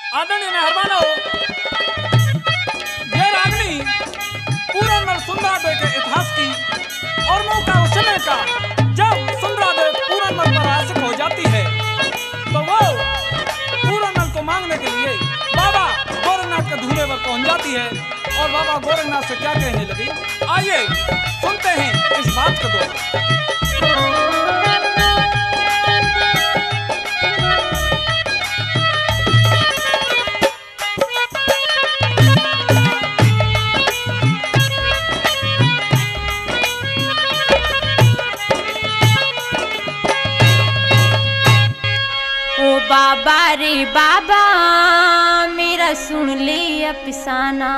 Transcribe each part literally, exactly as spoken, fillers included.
आदरणीय मेहरबानो, ये रागनी पूरन मल सुंदरा देव के इतिहास की और मौका उस समय का जब सुंदरा देव पूरन मल पर आशिक हो जाती है तो वो पूरन मल को मांगने के लिए बाबा गोरखनाथ के धूले पर पहुंच जाती है और बाबा गोरखनाथ से क्या कहने लगी, आइए सुनते हैं इस बात को। दो बाबा रे बाबा मेरा सुन ले अफसाना।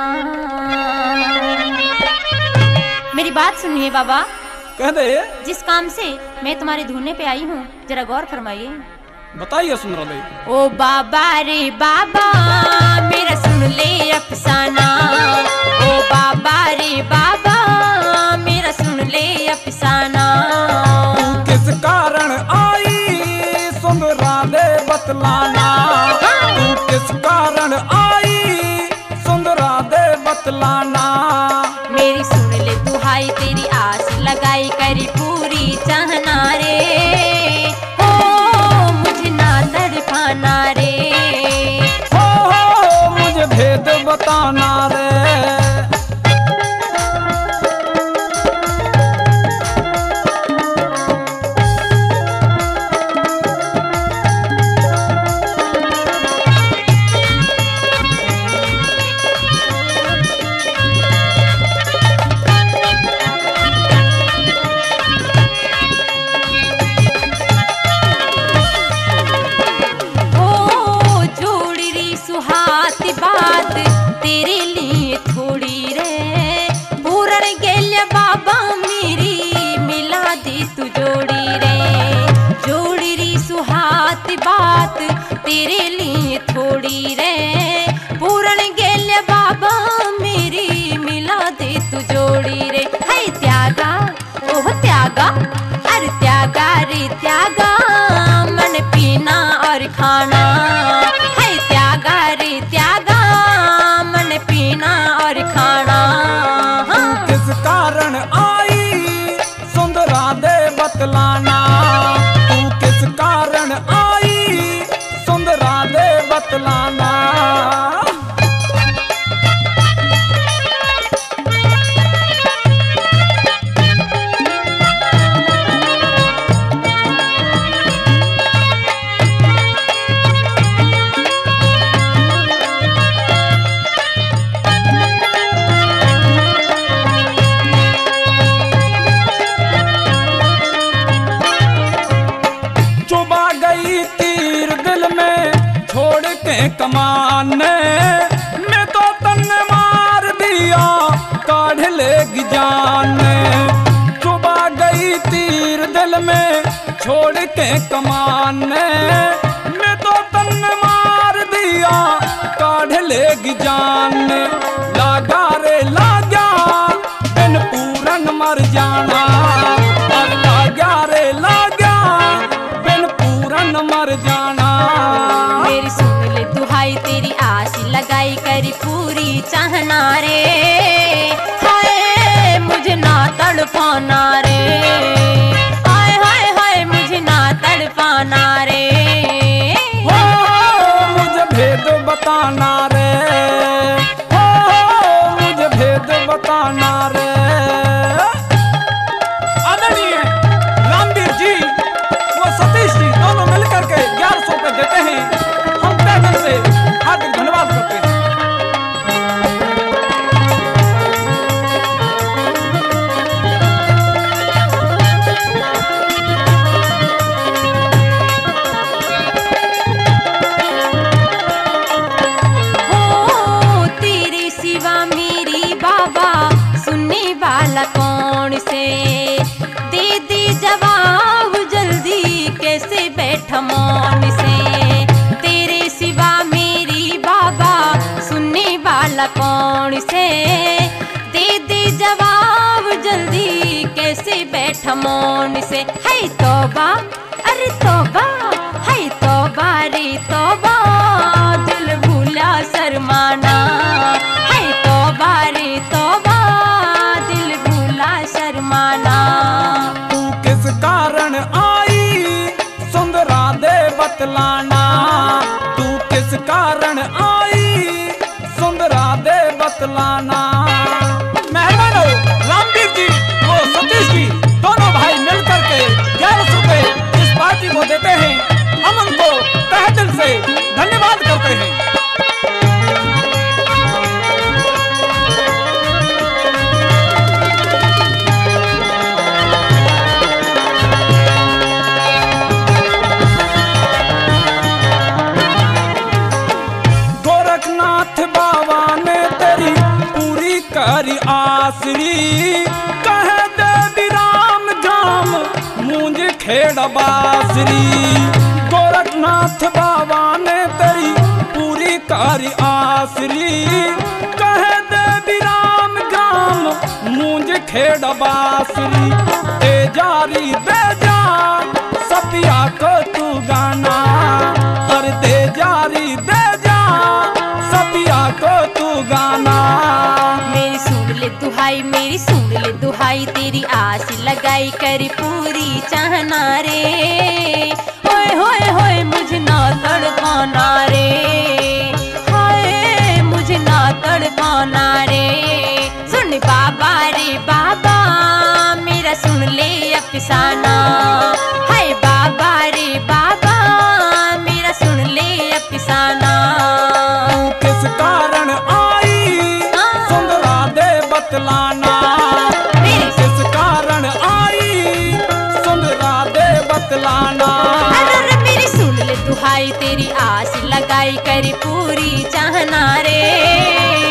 मेरी बात सुनिए बाबा। कह दे। जिस काम से मैं तुम्हारे धूने पे आई हूँ जरा गौर फरमाइए। बताइए सुंदरा देवी। ओ बाबा रे बाबा मेरा सुन ले अफसाना। ओ बाबा रे बाबा मेरा सुन ले अफसाना। किस कारण आई सुंदरा दे बतलाना, तू किस कारण आई सुंदरा दे बतलाना। मेरी सुन ले दुहाई तेरी आस लगाई करी पूरी चाहना रे। हो मुझे ना तड़पाना रे। हो हो मुझे भेद बताना रे। तेरे लिए थोड़ी रे पूरण गेल्या बाबा मेरी मिला दी तू जोड़ी रे। जोड़ी री सुहात बात तेरे लिए थोड़ी रे पूरण गेल्या बाबा मेरी मिला दे तू जोड़ी रे। है त्यागा ओह त्यागा अरे त्यागा रे त्यागा मन पीना और खाना। है त्यागा रे त्यागा मन पीना और खाना। हाँ। किस कारण आई सुंदरा दे बतलाना, तू किस कारण आई सुंदरा दे बतलाना। कमान मैं तो तन्ने मार दिया काढ़ लेगी जान। चुबा गई तीर दिल में छोड़ के कमान मैं तो तन्ने मार दिया काढ़ लेगी जान। लागा रे लागा बिन पूरन मर जाना। लागा रे लागा बिन पूरन मर जाना। मेरी सुन ले दुहाई तेरी आस लगाई करी पूरी चाहना रे। हाय मुझे ना तड़पाना रे। हाय हाय हाय मुझे ना तड़पाना रे। हो मुझे भेद बताना रे। हो मुझे भेद बताना रे। आदरणीय रामवीर जी वो सतीश जी दोनों मिलकर के ग्यारह सौ पे देते हैं। हम पैदल से हार्दिक धन्यवाद करते हैं। हो तेरे सिवा मेरी बाबा सुनने वाला कौन से। दे दे जवाब जल्दी कैसे बैठा मौन से। तेरे सिवा मेरी बाबा सुनने वाला कौन से। दे दे जवाब जल्दी कैसे बैठा मौन से। है तौबा अरे तौबा है तौबा रे तौबा दिल भूल बतलाना, तू किस कारण आई सुंदरा दे बतलाना। मेहरबानो रामवीर जी वो सतीश जी दोनों भाई मिलकर के ग्यारह सौ रुपए इस पार्टी को देते हैं। हम उनको तहे दिल से धन्यवाद करते हैं। करी आसरी कह देवी राम धाम मूंज खेड़ बासरी। गोरखनाथ बाबा ने तेरी पूरी करी आसरी कह देवी राम धाम मूंज खेड़ बासरी। दे जारी दे जा सपिया को तू गाना, और दे जारी दे जा सपिया को तू गाना। दुहाई मेरी सुन ले दुहाई, तेरी आस लगाई कर पूरी चाहना रे। होए होए होए मुझे ना तड़पाना रे, हाय मुझे ना तड़पाना रे। सुन बाबा रे बाबा मेरा सुन ले अफसाना, हाय बाबा रे बाबा मेरा सुन ले अफसाना। किस कारण आई सुंदरा दे बतलाना, किस कारण आई सुंदरा दे बतलाना। अरे मेरी सुन ले दुहाई, तेरी आस लगाई कर पूरी चाहना रे।